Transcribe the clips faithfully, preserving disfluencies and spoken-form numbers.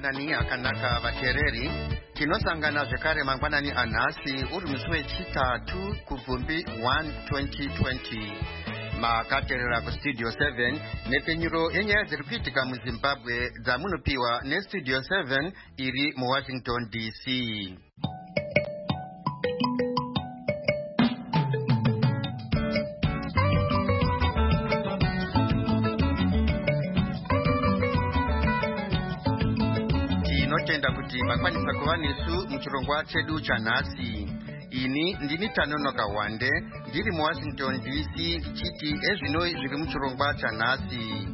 mangwanani akanaka vateereri. Tinosangana zvekare mangwanani anhasi uri musi wechitatu kubvumbi one twenty twenty. Makateerera kustudio seven nepenyuro yenyaya dziri kuitika muZimbabwe dzamunopiwa nestudio seven iri muWashington D C. Tinotenda kuti makwanisa kuva nesu muchirongwa chedu chanhasi. Ini ndini Tanonoka Wande ndiri muWashington D C ndichiti ezvino zviri muchirongwa chanhasi.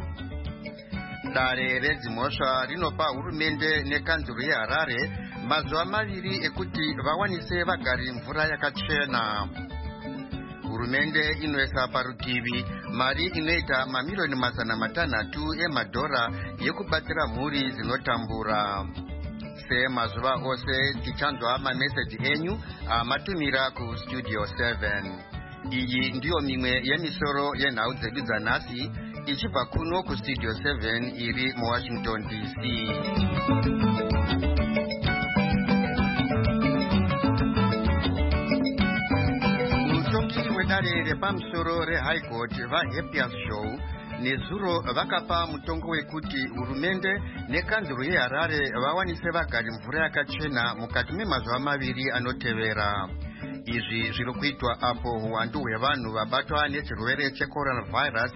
Dare redzimhosva rinopa hurumende nekanzuro yeHarare mazuva maviri ekuti vawanise vagari mvura yakachena. Hurumende inoisa parutivi mari inoita mamilioni mazana matanhatu emadhora yekubatsira mhuri dzinotambura. Semazuva ose tichanzwa mameseji enyu amatumira kustudio seven. Iyi ndiyo mimwe yemisoro yenhau dzedu dzanhasi ichibva kuno kustudio seven iri muWashington D C. Mutongi wedare repamusoro reHigh Court vaHappiest Show nezuro vakapa mutongo wekuti hurumende nekanzuro yeHarare vawanise vagari mvura yakachena mukati memazuva maviri anotevera. Izvi zviri kuitwa apo uwandu hwevanhu vabatwa nechirwere checoronavirus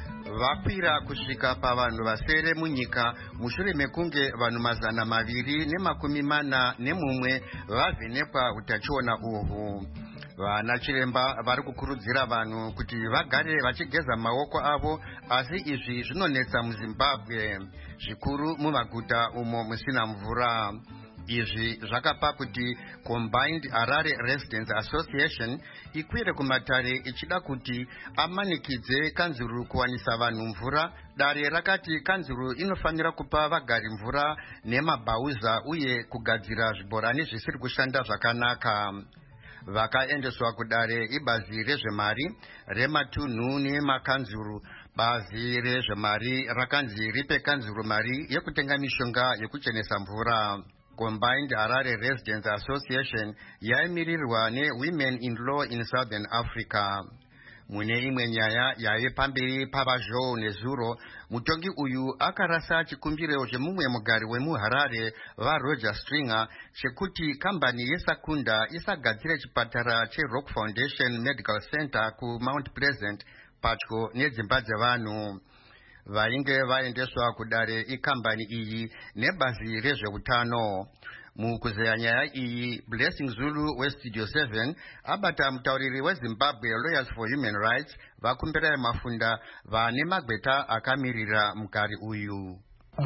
vakwira kusvika pavanhu vasere munyika mushure mekunge vanhu mazana maviri nemakumi mana nemumwe vavhenekwa utachiona uhwu. Vana chiremba vari kukurudzira vanhu kuti vagare vachigeza maoko avo, asi izvi zvinonetsa muZimbabwe, zvikuru mumaguta umo musina mvura. Izvi zvakapa kuti Combined Harare Residents Association ikwire kumatare ichida kuti amanikidze kanzuru kuwanisa vanhu mvura. Dare rakati kanzuru inofanira kupa vagari mvura nemabhauza uye kugadzira zvibhorani zvisiri kushanda zvakanaka. Vakaendeswa kudare ibazi rezvemari rematunhu nemakanzuru. Bazi rezvemari rakanzi ripe kanzuru mari yekutenga mishonga yekuchenesa mvura. Combined Harare Residents Association yaimirirwa neWomen in Law in Southern Africa. Mune imwe nyaya yaive pamberi pavazhou nezuro, mutongi uyu akarasa chikumbiro chemumwe mugari wemuHarare vaRoger Stringer chekuti kambani yeSakunda isagadzire chipatara cheRock Foundation Medical Center kuMount Pleasant padyo nedzimba dzevanhu. Vainge vaendeswa kudare ikambani iyi nebazi rezveutano. Mukuzeya nyaya iyi, Blessing Zulu weStudio seven abata mutauriri weZimbabwe Lawyers for Human Rights vakumbira mafunda vane magweta akamirira mugari uyu.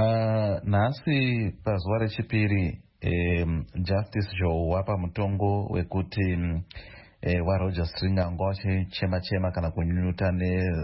Uh, nhasi pazuva rechipiri um, Justice Joe wapa mutongo wekuti um, e, waRoger Stringer nguva chema chema kana kunyunyuta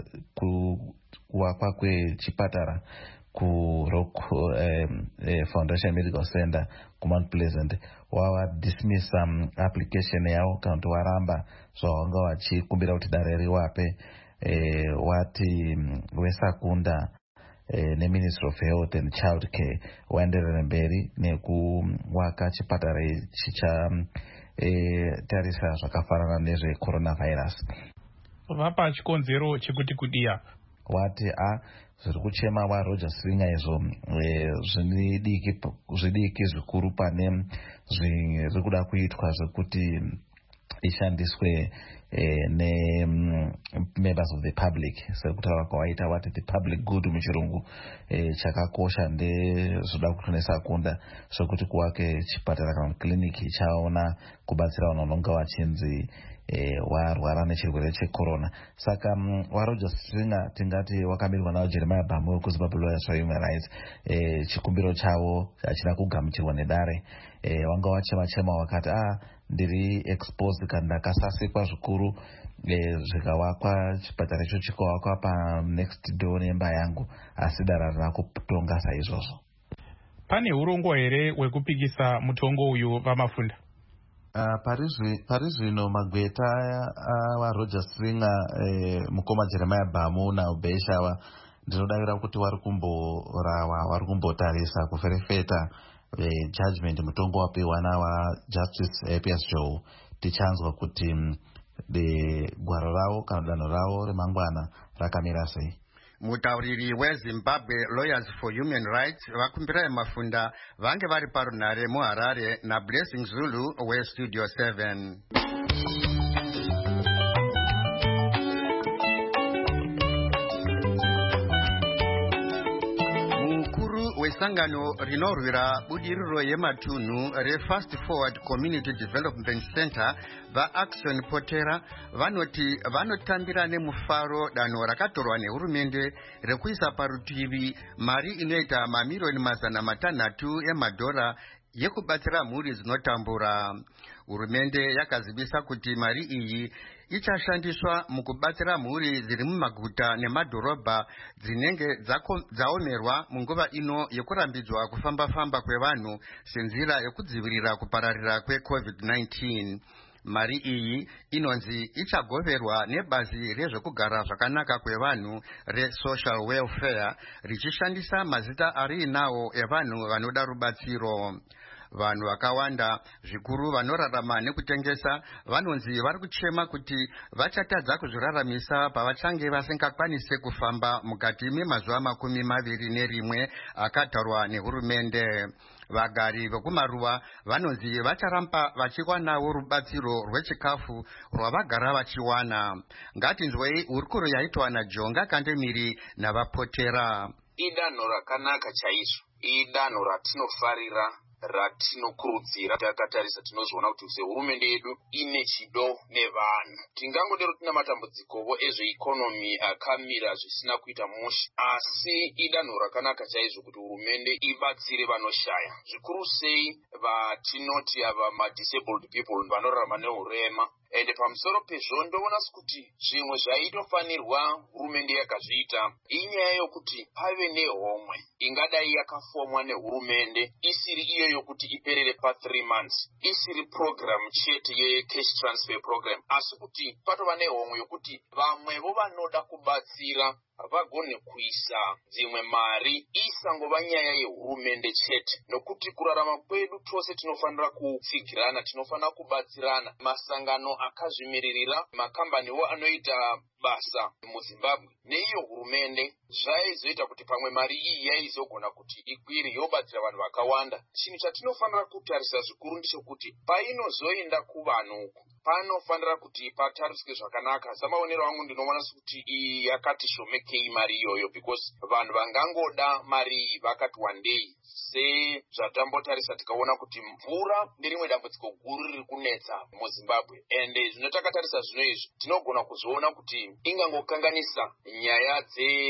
nekuwakwa kwechipatara kuRock um, e, Foundation Medical Center kuMount Pleasant wava dismiss um, application yavo kana kuti waramba zvavanga vachikumbira kuti dare riwape. e, wati um, weSakunda e, neMinistry of Health and Child Care waenderera mberi nekuwaka chipatara ichi cha e, tarisa zvakafanana nezvecoronavirus. Vapa chikonzero chekuti kudia wati a zviri kuchema waRoger Stringer izvo e, zvidiki zvikuru pane zviri kuda kuitwa zvekuti ishandiswe e, ne-members of the public, sekutaura kwawaita wati the public good muchirungu. e, chakakosha ndezvoda kutonesa kunda zvekuti kuwake chipatara kana kliniki chaona kubatsira vanhu vanonga vachinzi E, warwara nechirwere checorona. Saka um, waRoger Stringer tingati wakamirirwa nawo Jeremiah Bhamu wekuZimbabwe Lawyers for Human Rights. e, chikumbiro chavo hachina kugamuchirwa nedare. e, wanga wachema chema wakati ah ndiri exposed kana ndakasasikwa zvikuru e, zvikawakwa chipatara icho chikawakwa pa next door nemba yangu, asi dare rina kutonga saizvozvo. Pane urongwa here hwekupikisa mutongo uyu vamafunda? Uh, pari zvino magweta aya awaRoger Stringer, eh, mukoma Jeremiah Bhamu naUbeshava ndinodavira kuti vari kumborawa vari kumbotarisa kuferefeta judgment mutongo wapiwa navajustice Apias Joe tichanzwa kuti gwaro ravo kana danho ravo remangwana rakamira sei. Mutauriri weZimbabwe Lawyers for Human Rights vakumbira mafunda vange vari parunhare muHarare naBlessing Zulu weStudio seven. Sangano rinorwira budiriro yematunhu reFast Forward Community Development Center vaAction Potera vanoti vanotambira nemufaro danho rakatorwa nehurumende rekuisa parutivi mari inoita mamirioni mazana matanhatu emadhora yekubatsira mhuri dzinotambura. Hurumende yakazivisa kuti mari iyi ichashandiswa mukubatsira mhuri dziri mumaguta nemadhorobha dzinenge dzaomerwa munguva ino yekurambidzwa kufamba-famba kwevanhu senzira yekudzivirira kupararira kweCovid nineteen. Mari iyi inonzi ichagoverwa nebazi rezvekugara zvakanaka kwevanhu reSocial Welfare richishandisa mazita ari nawo evanhu vanoda rubatsiro. Vanhu vakawanda zvikuru vanorarama nekutengesa vanonzi vari kuchema kuti vachatadza kuzviraramisa pavachange vasingakwanise kufamba mukati memazuva makumi maviri nerimwe akatarwa nehurumende. Vagari vekumaruwa vanonzi vacharamba vachiwanawo rubatsiro rwechikafu rwavagara vachiwana. Ngatinzwei hurukuro yaitwa naJonga Kandemiri navaPotera. Idanho rakanaka chaizvo, idanho ratinofarira, ratinokurudzira. Takatarisa tinozoona kuti sehurumende yedu ine chido nevanhu. Tingangodero tina matambudzikowo ezveikonomi akamira zvisina kuita mushe, asi idanho rakanaka chaizvo kuti hurumende ibatsire vanoshaya, zvikuru sei vatinoti ava madisabled people vanorarama neurema. Ende pamusoro pezvo ndoona kuti zvimwe zvaitofanirwa hurumende yakazviita inyaya yokuti pave nehomwe ingadai yakafomwa nehurumende isiri iyo yokuti iperere pa three months, isiri program chete ye cash transfer program, asi kuti patova nehomwe yokuti vamwevo vanoda kubatsira vagone kuisa dzimwe mari isangova nyaya yehurumende chete, nokuti kurarama kwedu tose tinofanira kutsigirana, tinofanira kubatsirana. Masangano akazvimiririra, makambaniwo anoita basa muZimbabwe neiyo hurumende zvaizoita kuti pamwe mari iyi yaizogona kuti ikwire yobatsira vanhu vakawanda. Chinhu chatinofanira kutarisa zvikuru ndechekuti painozoenda kuvanhu uku panofanira kuti patariswe zvakanaka. Samaonero angu ndinoona kuti iyi yakati shomekei mari iyoyo, because vanhu vangangoda mari iyi vakati wandei. Se zvatambotarisa tikaona kuti mvura nerimwe dambudziko guru riri kunetsa muZimbabwe, ende zvinotakatarisa zvino izvi tinogona kuzoona kuti ingangokanganisa nyaya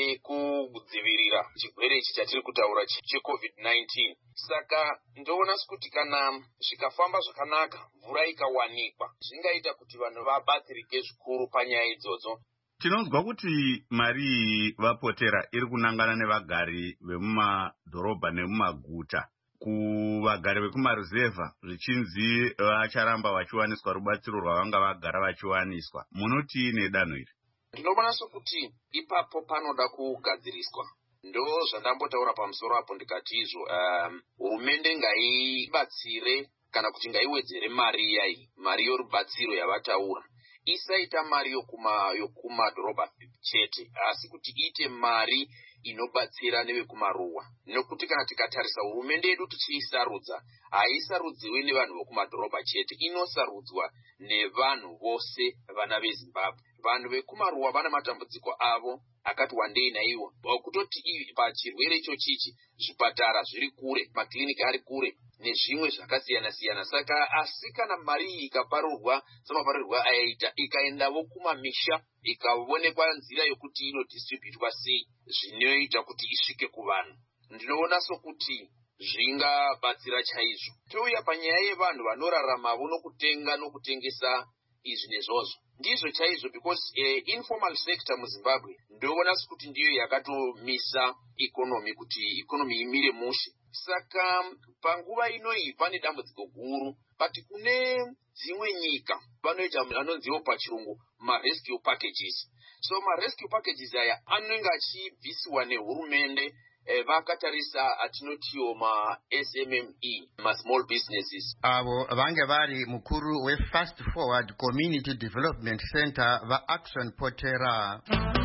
dzekudzivirira chirwere ichi chatiri kutaura cheCovid nineteen. Saka ndoona kuti kana zvikafamba zvakanaka, mvura ikawanikwa, zvingaita kuti vanhu vabatsirike zvikuru panyaya idzodzo. Tinonzwa kuti mari vaPotera iri kunangana nevagari vemumadhorobha nemumaguta. Kuvagari vekumaruzevha zvichinzi vacharamba vachiwaniswa rubatsiro rwavanga vagara vachiwaniswa. Munoti nedanho iri? Ndinoona kuti ipapo panoda kugadziriswa. Ndo zvandambotaura pamusoro apo ndikati izvo um, hurumende ngaibatsire kana kuti ngaiwedzere mari yayi, mari yorubatsiro yavataura. Isaita mari yokuma yokumadhorobha chete, asi kuti ite mari inobatsira nevekumaruwa. Nokuti kana tikatarisa hurumende yedu tichiisarudza, haisarudziwi nevanhu vokumadhorobha chete, inosarudzwa nevanhu vose vana veZimbabwe. Vanhu vekumaruwa vana matambudziko avo akati wandei naiwo, kutoti pachirwere icho chichi zvipatara zviri kure, makliniki ari kure nezvimwe zvakasiyana siyana. Saka asi kana mari iyi ikaparurwa samaparurirwa ayaita, ikaendavo kumamisha ikaonekwa nzira yokuti inodistributwa sei, zvinoita kuti isvike kuvanhu, ndinoona sokuti zvingabatsira chaizvo. Touya panyaya yevanhu vanorarama nokutenga nokutengesa izvi nezvozvo, ndizvo chaizvo, because uh, informal sector muZimbabwe ndoona kuti ndiyo yakatomisa economy kuti economy imire mushe. Saka panguva ino iyi pane dambudziko guru but kune dzimwe nyika vanoita anonziwo pachirungu marescue packages. So marescue packages aya anenge achibvisiwa nehurumende vakatarisa atinotiwo ma S M M E, ma small businesses. Avo vange vari mukuru we Fast Forward Community Development Center va Action Potera.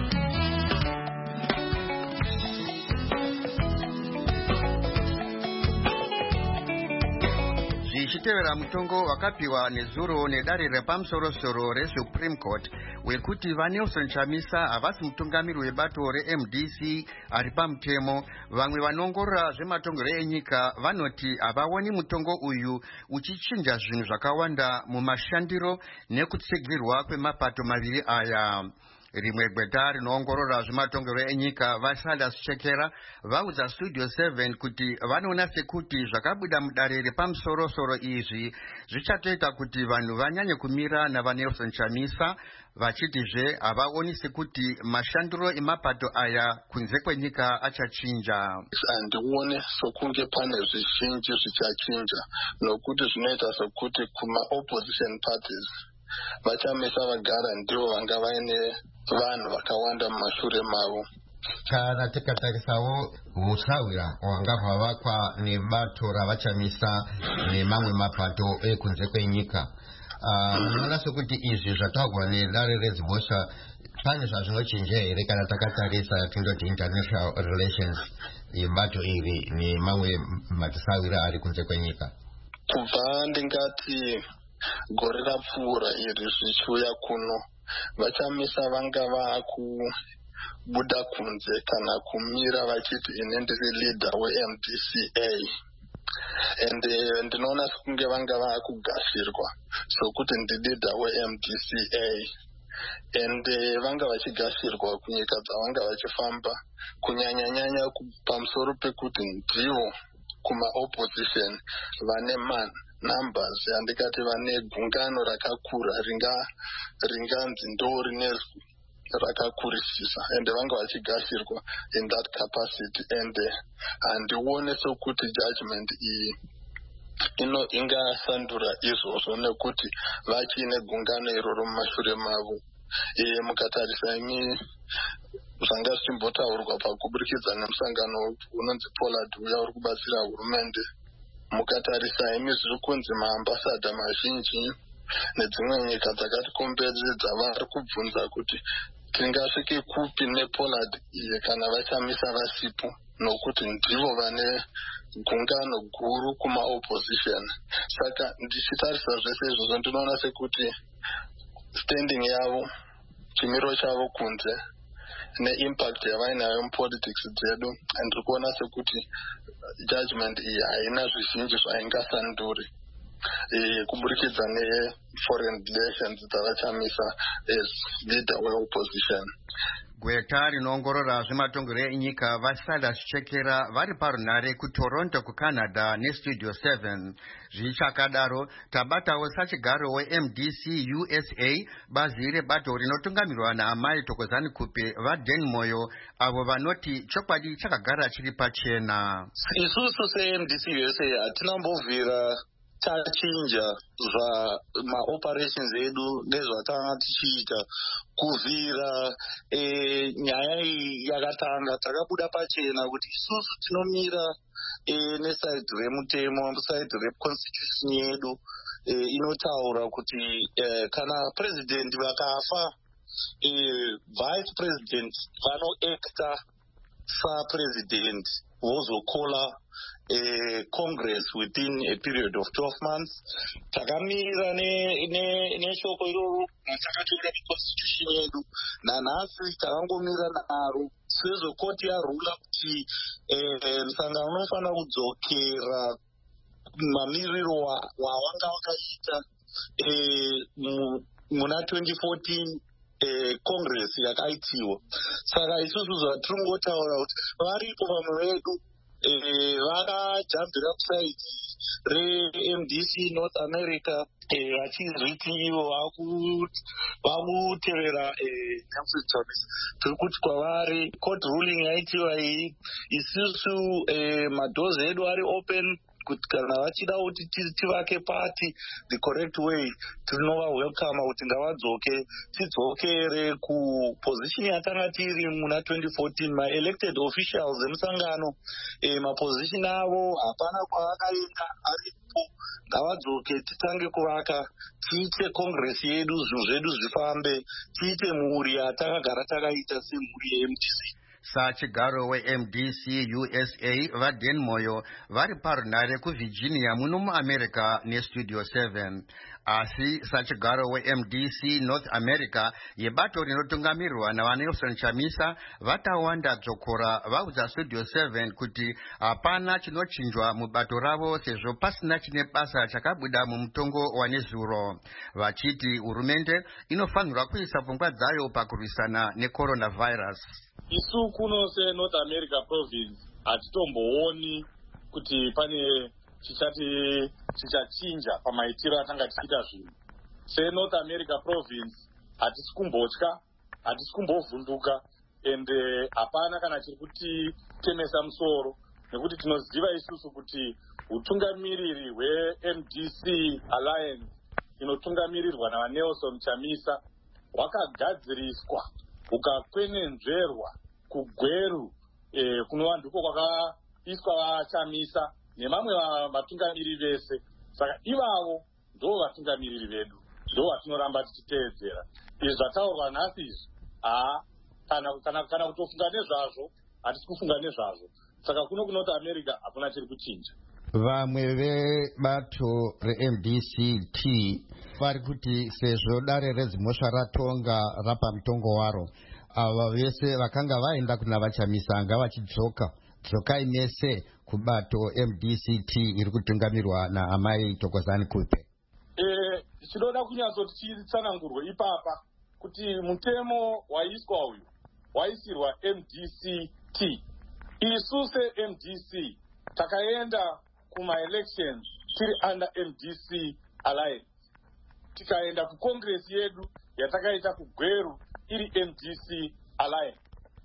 Zvichitevera mutongo wakapiwa nezuro nedare repamusoro-soro reSupreme Court wekuti vaNelson Chamisa havasi mutungamiri webato reM D C ari pamutemo, vamwe vanongorora zvematongero enyika vanoti havaoni mutongo uyu uchichinja zvinhu zvakawanda mumashandiro nekutsigirwa kwemapato maviri aya. Rimwe gweta rinoongorora zvematongero enyika vaSalas Chekera vaudza Studio seven kuti vanoona sekuti zvakabuda mudare repamusoro-soro izvi zvichatoita kuti vanhu vanyanye kumira navaNelson Chamisa, vachitizve havaoni sekuti mashandiro emapato aya kunze kwenyika achachinja. Handione sokunge pane zvizhinji zvichachinja, nokuti zvinoita sokuti kuma opposition parties vachamisa vagara ndivo vanga vaine vanhu vakawanda mumashure mavo. Kana tikatarisawo musawira wanga hwavakwa nebato ravachamisa nemamwe mapato ekunze kwenyika, munoona sekuti izvi zvataurwa nedare rezimbosva pane zvazvinochinja here kana takatarisa tindoti international relations yebato iri nemamwe matisawira ari kunze kwenyika? Kubva ndingati gore rapfuura iri zvichiuya kuno, vachamisa vanga vakubuda kunze kana kumira vachiti ine ndiri leader weM D C A, and ndinoona sekunge vanga vakugashirwa sokuti ndi leader weM D C A, and vanga vachigashirwa kunyika dzavanga vachifamba kunyanya-nyanya pamusoro pekuti ndivo kuma opposition vane man numbers, andikati vane gungano rakakura ringa ringanzi ndori nezwi rakakurisisa, and vanga vachigashirwa in that capacity, and handione sokuti judgment iyi ino ingasandura izvozvo nekuti vachine gungano iroro mumashure mavo. E, mukatarisa imi zvanga zvichimbotaurwa pakuburikidza nemusangano unonzi Pollard uya uri kubatsira hurumende, mukatarisa imi zviri kunzi maambasada mazhinji nedzimwe nyika dzakatikomberedza vari kubvunza kuti tingasvike kupi nePollard iye kana vachamisa vasipo, nokuti ndivo vane gungano guru kuma opposition. Saka ndichitarisa zvese izvozvo ndinoona sekuti standing yavo, chimiro chavo kunze neimpact yavainayo mupolitics dzedu, andiri kuona sekuti judgment iyi haina zvizhinji zvaingasanduri e, kuburikidza neforeign relations dzavachamisa as leader weopposition. Gweta rinoongorora zvematongero enyika vaSalas Chekera vari parunhare kuToronto kuCanada neStudio seven. Zvichakadaro tabatawo sachigaro weM D C U S A, bazi rebato rinotungamirwa naamai Thokozani Kupe vaDen Moyo, avo vanoti chokwadi chakagara chiri pachena. Isusu seM D C U S A hatinambovhira tachinja zvaما operations edu nezvatanga tichiita kuvhira e, nyaya iyi yakatanga takabuda pachena kuti isusu tinomira e, nesaidhi remutemo, saidhi reconstitution yedu e, inotaura kuti e, kana president vakafa e, vice president vanoacta sa-president vozokola a Congress within a period of twelve months. Takamira neshoko iroro takatoira constitution yedu nanhasi takangomira naro sezvokoti yarula kuti musangano unofanira kudzokera mamiriro wawanga wakaita muna twenty fourteen Eh, Congress yakaitiwa. Saka isusu zvatiri kungotaura kuti varipo vamwe vedu eh, vakajambira kusaidi reM D C North America vachizviti eh, ivo vakutevera Nelson Chamisa. Tiri kuti kwavari court ruling yaitiwa iyi isusu eh, madhozi edu ari open kuti kana vachida kuti tivake pati the correct way tinova welcome kuti ngavadzoke tidzokere kuposition yatanga tiri muna twenty fourteen. Ma-elected officials emusangano eh, maposition avo hapana kwavakaenda aripo. Ngavadzoke titange kuvaka, tiite congress yedu, zvinhu zvedu zvifambe, tiite mhuri yatakagara takaita semhuri ye-M D C. Sachigaro we-M D C U S A vaDan Moyo vari parunhare kuvirginia muno muamerica nestudio seven. Asi sachigaro we-M D C North America yebato rinotungamirirwa navanelson Chamisa vatawanda dzokora vaudza studio seven kuti hapana chinochinjwa mubato ravo sezvo pasina chine basa chakabuda mumutongo wanezuro. Vachiti hurumende inofanirwa kuisa pfungwa dzayo pakurwisana necoronavirus. Isu kuno seNorth America province hatitombooni kuti pane chichati chichachinja pamaitiro atanga tichiita zvinhu. SeNorth America province hatisi kumbotya, hatisi kumbovhunduka, ende hapana kana chiri kutitemesa musoro, nekuti tinoziva isusu kuti utungamiriri hwe-M D C Alliance inotungamirirwa navanelson Chamisa hwakagadziriswa ukakwenenzverwa kugweru eh, kunova ndiko kwakaiswa vachamisa nemamwe vatungamiriri vese. Saka ivavo ndo vatungamiriri vedu, ndo vatinoramba tichiteedzera. Izvi zvataurwa nhasi izvi haa kana, kana, kana kutofunga nezvazvo hatisi kufunga nezvazvo. Saka kuno kuNorth America hakuna chiri kuchinja. Vamwe vebato re-M D C T vari kuti sezvo dare rezimhosva ratonga rapa mutongo waro, ava vese vakanga vaenda kuna vachamisa ngavachidzoka dzokai mese kubato M D C T iri kutungamirwa naamai Thokozani Kupe. Eh, chinoda kunyatsoti chitsanangurwe ipapa kuti mutemo waiswa uyu waisirwa M D C T. Isu se-M D C takaenda kuma-elections tiri under M D C Alliance, tikaenda kucongress yedu yatakaita kugweru iri M D C Alliance.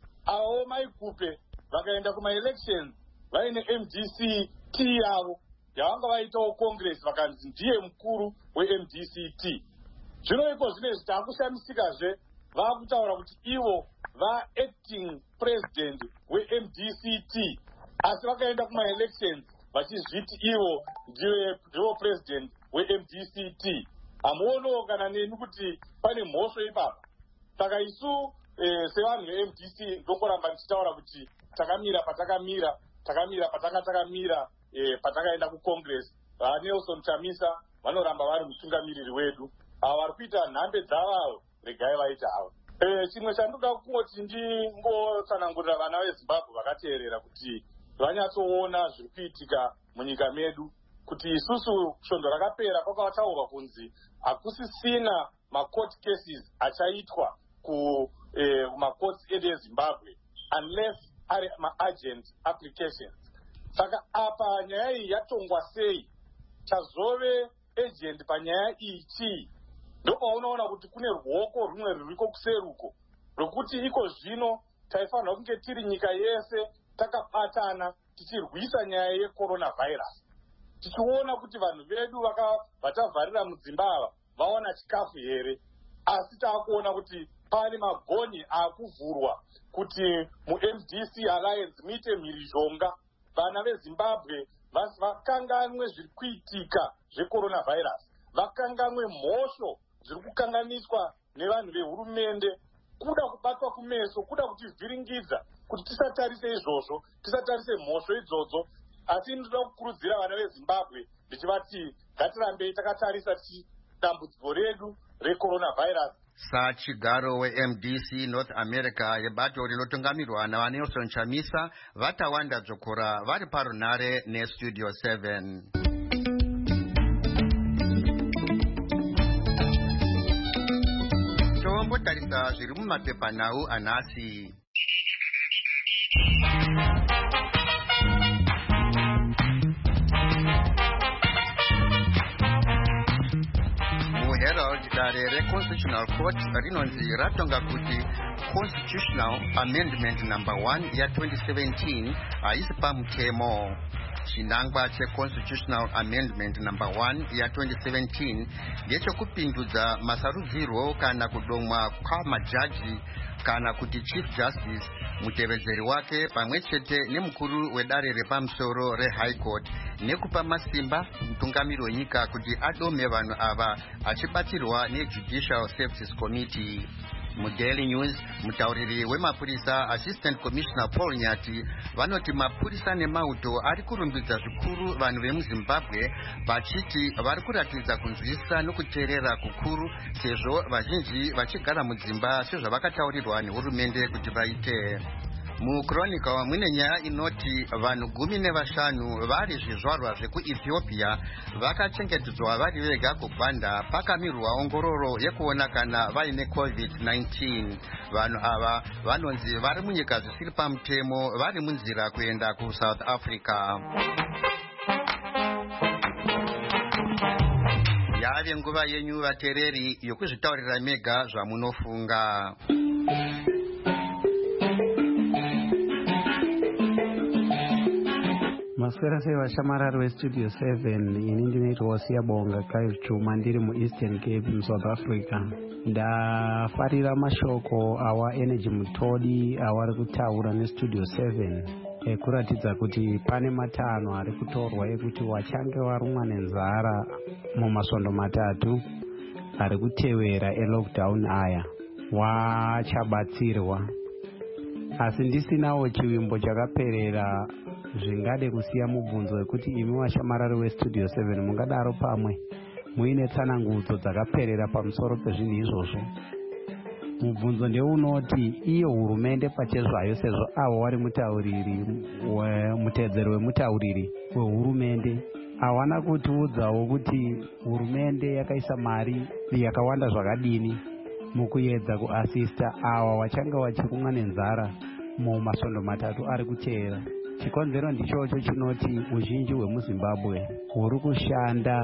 Avo maikupe vakaenda kuma-elections vaine M D C T yavo yavanga vaitawo congress vakanzi ndiye mukuru we-M D C T. Zvino iko zvinezvi taakushamisikazve vaakutaura kuti ivo va-acting president we-M D C T, asi vakaenda kuma-elections vachizviti ivo ndivo president we-M D C T. Hamuono kana neni kuti pane mhosvo ipapa. Saka isu eh, sevanhu ve-M D C ndongoramba tichitaura kuti takamira patakamira, takamira patanga takamira eh, patakaenda kucongress. VaNelson Chamisa vanoramba vari mutungamiriri wedu. Ava vari kuita nhambe dzavavo regai vaita avo. Eh, chimwe chandoda kungoti ndingotsanangurira vana veZimbabwe vakateerera kuti vanyatsoona zviri kuitika munyika medu, kuti isusu svondo rakapera kwakataurwa kunzi hakusisina ma-court cases achaitwa kumacourts eh, edu eZimbabwe unless ari ma-urgent applications. Saka apa nyaya iyi yatongwa sei, chazove agent panyaya iyi chii? Ndopaunoona kuti kune ruoko rumwe ruriko kuseruko rwekuti iko zvino taifanirwa kunge tiri nyika yese takabatana tichirwisa nyaya yecoronavirus, tichiona kuti vanhu vedu vatavharira mudzimba ava vaona chikafu here. Asi taakuona kuti pane magonhi akuvhurwa kuti mu-M D C Alliance muite mhirizhonga, vana veZimbabwe vakanganwe zviri kuitika zvecoronavirus, vakanganwe mhosvo zviri kukanganiswa nevanhu vehurumende, kuda kubatwa kumeso, kuda kutivhiringidza kuti tisatarise izvozvo, tisatarise mhosvo idzodzo. Asi ndinoda kukurudzira vana veZimbabwe ndichivati ngatirambei takatarisa dambudziko redu recoronavirus. Sachigaro we-M D C North America yebato rinotungamirwa navanelson Chamisa vatawanda dzokora vari parunhare nestudio seven. Tombotarisa zviri mumapepa nhau anhasi. Herald dare re-Constitutional Court rinonzi ratonga kuti Constitutional Amendment number one ya twenty seventeen haisi pamutemo. chinangwa checonstitutional amendment number one ya twenty seventeen ndechekupindudza masarudzirwo kana kudomwa kwamajaji kana kuti chief justice, mutevedzeri wake pamwe chete nemukuru wedare repamusoro rehigh court, nekupa masimba mutungamiri wenyika kuti adome vanhu ava achibatsirwa nejudicial services committee. MuDaily News, mutauriri wemapurisa assistant commissioner Paul Nyati vanoti mapurisa nemauto ari kurumbidza zvikuru vanhu vemuZimbabwe vachiti vari kuratidza kunzwisisa nokuteerera kukuru sezvo vazhinji vachigara mudzimba sezvavakataurirwa nehurumende kuti vaite. MuChronicle mune nyaya inoti vanhu gumi nevashanu vari zvizvarwa zvekuEthiopia vakachengetedzwa vari vega kuGwanda pakamirwa ongororo yekuona kana vaine covid nineteen. Vanhu ava vanonzi vari munyika zvisiri pamutemo vari munzira kuenda kuSouth Africa. Yave nguva yenyu vateereri yokuzvitaurira mega zvamunofunga. Maswera sei vashamarari westudio seven. Ini ndinoitwa Siyabonga Clive Chuma ndiri muEastern Cape muSouth Africa. Ndafarira mashoko awa Energy Mutodi avari kutaura nestudio seven ekuratidza kuti pane matanho ari kutorwa ekuti wachange warumwa nenzara mumasvondo matatu ari kutevera elockdown aya wachabatsirwa. Asi ndisinawo chivimbo chakaperera zvingade kusiya mubvunzo wekuti imi washamarari westudio seven mungadaro pamwe muine tsanangudzo dzakaperera pamusoro pezvinhu izvozvo. Mubvunzo ndeunoti iyo hurumende pachezvayo sezvo avo wari mutauriri mutedzero wemutauriri wehurumende hawana kutiudzawo kuti hurumende yakaisa mari yakawanda zvakadini mukuedza kuasista awa wachanga vachirumwa nenzara mumasvondo matatu ari kuteera. Chikonzero ndichocho chinoti uzhinji hwemuZimbabwe huri kushanda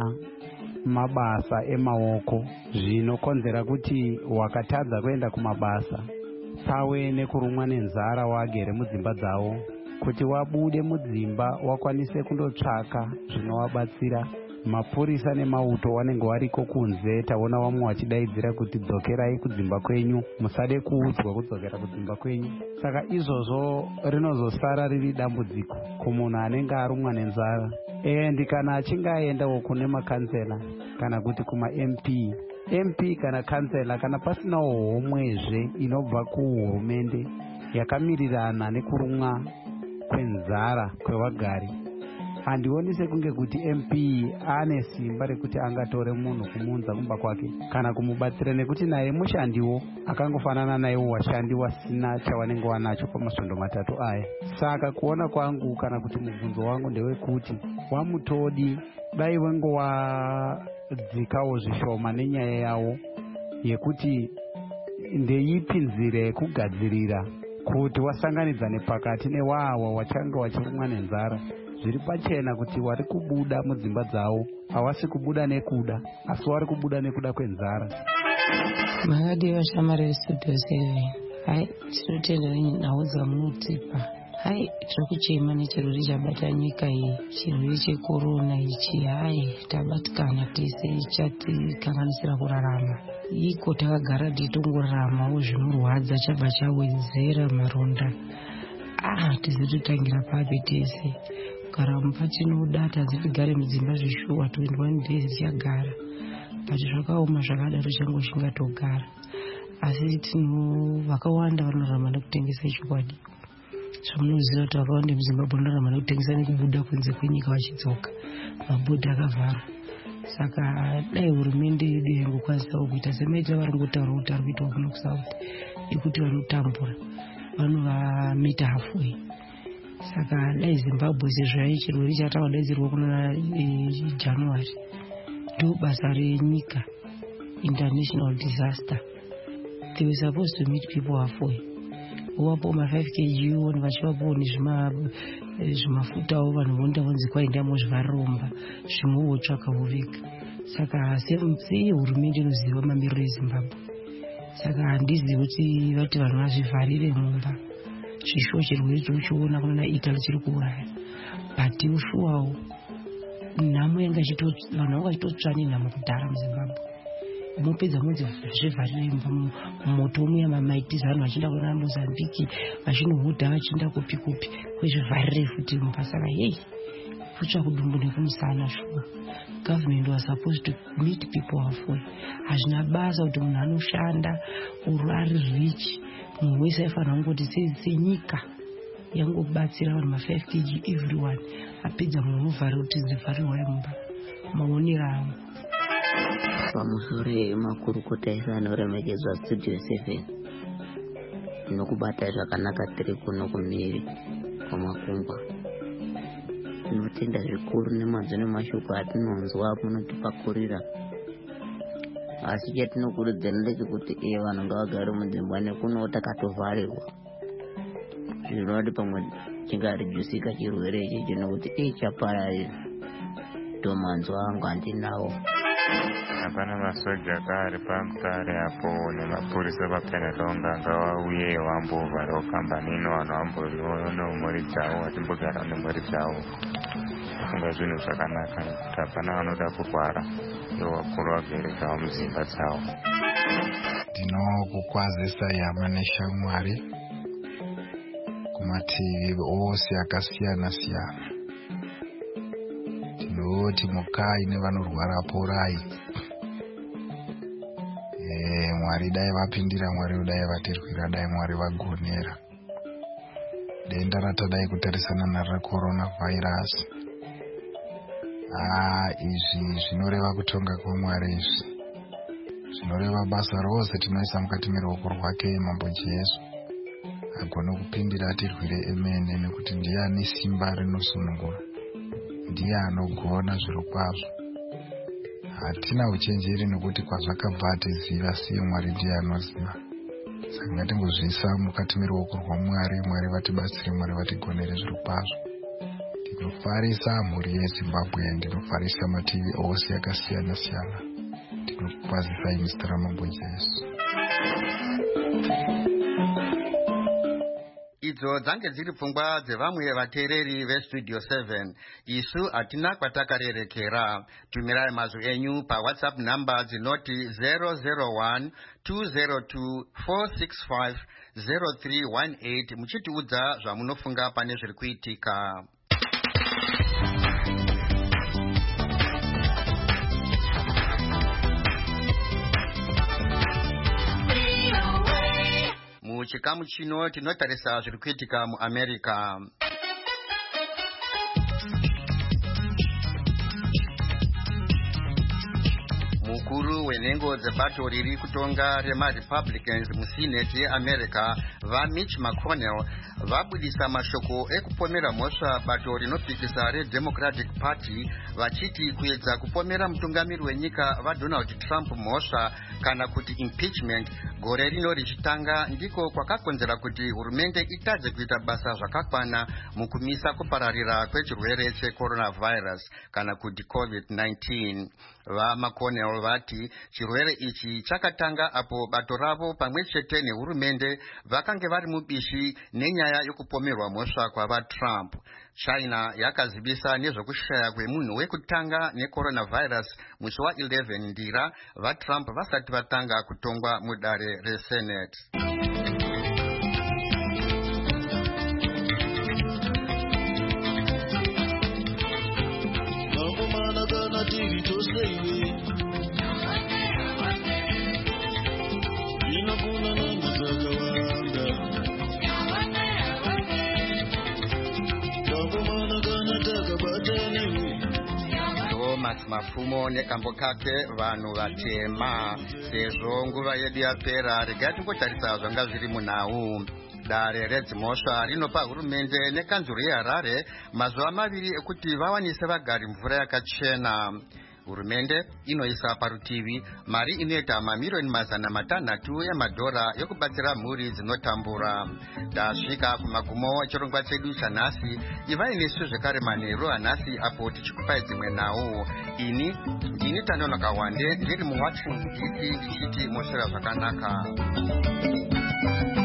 mabasa emaoko zvinokonzera kuti wakatadza kuenda kumabasa pave nekurumwa nenzara wagere mudzimba dzavo kuti wabude mudzimba wakwanise kundotsvaka zvinowabatsira. Mapurisa nemauto wanenge wariko kunze, taona vamwe vachidaidzira kuti dzokerai kudzimba kwenyu, musade kuudzwa kudzokera kudzimba kwenyu. Saka izvozvo rinozosara riri dambudziko kumunhu anenge arumwa nenzara. And kana achinge aendawo kune makansela kana kuti kuma M P M P kana kansela kana pasinawo homwezve inobva kuhurumende yakamirirana nekurumwa kwenzara kwevagari, handioni sekunge kuti M P ane simba rekuti angatore munhu kumunza kumba kwake kana kumubatsira, nekuti naye mushandiwo akangofanana naiwo washandi wasina chawanenge wanacho pamasvondo matatu aya. Saka kuona kwangu kana kuti mubvunzo wangu ndewekuti waMutodi dai wengo wadzikawo zvishoma nenyaya yawo yekuti ndeipi nzira yekugadzirira kuti wasanganidzane pakati newawa wachanga wachirumwa nenzara. Zviri pachena kuti wari kubuda mudzimba dzavo havasi kubuda nekuda, asi wari kubuda nekuda kwenzara. Makadi vashamari vestudio seven, hai tinotenda nhau dzamunotipa. Hai tinokuchema nechirwere chabata nyika iyi, chirwere chekorona ichi. Hai tabatikana tese, chatikanganisira kurarama. Iko takagara titongoraramawo zvinorwadza chabva chawedzera maronda. Ah, tizototangira papi tese. Kugara mupatinoda tadzitigare mudzimba zvishuwa twenty-one days tichagara. Bati zvakaoma zvakadaro changu chingatogara. Asi tino vakawanda vanorarama nekutengesa chokwadi. Zvamunoziva kuti vakawanda muZimbabwe vanorarama nekutengesa nekubuda kunze kwenyika vachidzoka. Mabhodhi akavharwa. Saka dai hurumende yedu yangokwanisawo kuita semaita vari ngotaura kuti ari kuita kuno kuSouth ekuti vanotambura vanovamita halfway. Saka dai Zimbabwe sezvo chirwere chatawadaidzirwa kuna January ndo basa renyika, international disaster. They were supposed to meet people halfway. Wapo ma five kilograms vachivapo nezvimafutawo vanhu vonda vonzi kwaendamo zvivaromba zvimwe votsvaka vovika. Saka sei hurumende inoziva mamiriro eZimbabwe. Saka handizivi kuti vati vanhu vazvivharire mumba chishuwa chirwere chochiona kunana Italy chiri kuuraya but ushuwawo nhamo yanga vanhu vanga vachitotsva nenhamo kudhara muZimbabwe mopedza munzi zvivharira imba moto muya mamaitiza vanhu vachienda kuna Mozambique vachinohudha vachienda kupi kupi kwezvivharire futi mupasaka hei kutsva kudumbu nekumusana shuwa government was supposed to meet people halfway. Hazvina basa kuti munhu anoshanda uru ari rich munhu wese aifanira kungoti senyika yangobatsira vanhu ma-five kilograms everyone apedza munhu unovhara kuti zivharirwa imba maonero avo. Pamusoro makurukota ese anoremekedzwa Studio seven nokubata zvakanaka tiri kuno kumiri kwamakungwa. Tinotenda zvikuru nemadzo nemashoko atinonzwa munotipakurira, asi chatinokurudzira ndechekuti iye vanhu ngavagare mudzimba nekuno takatovharirwa zvinoti pamwe chingarijusika chirwere ichi nekuti iye chapararira. Tomanzwa angu handinawo. Hapana masoja kari pamutare apo nemapurisa paPenelonga ngavauye vambovhara kambani ino vanhu vamboriona mhuri dzavo vatimbogara nemhuri dzavo. Kufunga zvinhu zvakanaka nekuti hapana vanoda kurwara ivo vakuru vagere zvavo mudzimba dzavo. Ndinokukwazisa hama neshamwari kumativi ose akasiyana siyana. Tinoti mukai nevanorwara porai. Eh, Mwari dai vapindira, Mwari dai vatirwira, dai Mwari vagonera. Denda ratadai kutarisana naro coronavirus. Ah, izvi zvinoreva kutonga kwaMwari izvi. Zvinoreva basa rose tinoisa mukati meruoko rwake Mambo Jesu. Agone kupindira atirwire emene nekuti ndiye ane simba rinosunungura. Ndiye anogona zviro kwazvo. Hatina uchenjeri nekuti kwazvakabva atiziva, siye Mwari ndiye anoziva. Saka ngatingozviisa mukati meruoko rwaMwari. Mwari vatibatsire, Mwari vatigonere zviro kwazvo. Ndinofarisa mhuri yeZimbabwe, ndinofarisa mativi ose akasiyana siyana. Ndinokwazisai muzita raMambo Jesu. Idzo dzange dziri pfungwa dzevamwe vateereri veStudio seven. Isu hatina kwatakarerekera. Tumirai mazwi enyu paWhatsApp number dzinoti zero zero one two zero two four six five zero three one eight muchitiudza zvamunofunga pane zviri kuitika. Muchikamu chino tinotarisa zviri kuitika muAmerica. Mukuru wenhengo dzebato riri kutonga remaRepublicans muSenate yeAmerica vaMitch McConnell vabudisa mashoko ekupomera mhosva bato rinopikisa reDemocratic Party vachiti kuedza kupomera mutungamiri wenyika vaDonald Trump mhosva kana kuti impeachment gore rino richitanga ndiko kwakakonzera kuti hurumende itadze kuita basa zvakakwana mukumisa kupararira kwechirwere checoronavirus kana kuti covid nineteen. VaMcConnell vati chirwere ichi chakatanga apo bato ravo pamwe chete nehurumende vakange vari mubishi nenyaya yokupomerwa mhosva kwavaTrump. China yakazivisa nezvekushaya kwemunhu wekutanga necoronavirus musi wa11 ndira vaTrump vasati vatanga kutongwa mudare reSenate. Thomas Mafumo nekambo kake vanhu vatema. Sezvo nguva yedu yapera, regai tingotarisa zvanga zviri munhau. Dare redzimhosva rinopa hurumende nekanzuro yeHarare mazuva maviri ekuti vawanise vagari mvura yakachena. Hurumende inoisa parutivi mari inoita mamirioni mazana matanhatu emadhora yokubatsira mhuri dzinotambura. Tasvika kumagumo echirongwa chedu chanhasi. Ivai nesu zvekare manheru anhasi apo tichikupai dzimwe nhau. Ini ndini Tanonoka Wande ndiri muWashington D C ndichiti mosera zvakanaka.